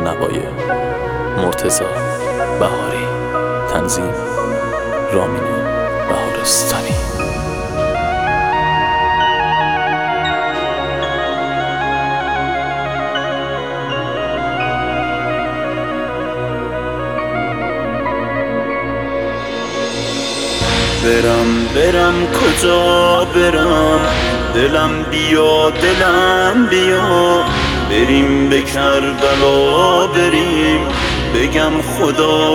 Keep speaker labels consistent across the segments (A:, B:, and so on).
A: نوای مرتضی بهاری، تنظیم رامین بهارستانی.
B: برم کجا برم، دلم بیا بریم به کربلا، بریم بگم خدا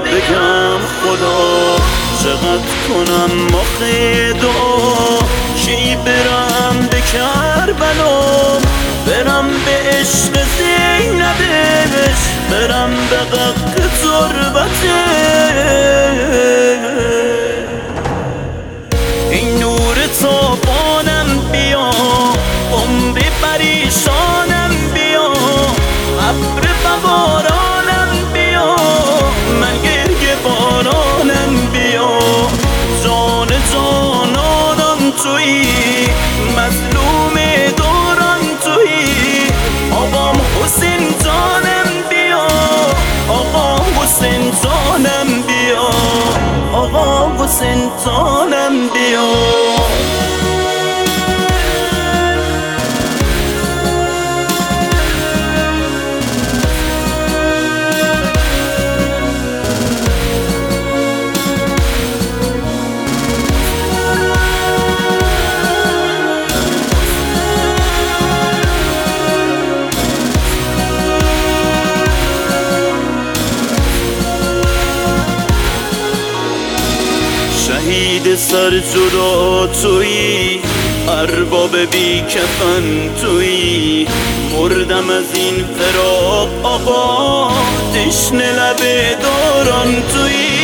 B: چقدر کنم آخه دعا، کی برم به کربلا، برم به عشق زینبش، برم به غق تربتش. این نور تابانم بیا، عمر پریشانم بیا، ابر بهارانم بیا، من گریه بارانم بیا. جان جانانم تویی، مظلوم دوران تویی، آقام حسین جانم بیا، آقا حسین جانم بیا، آقا حسین جانم بیا. شهید سر جدا تویی، ارباب بی کفن تویی، مردم از این فراق آقا، تشنه لب دوران تویی.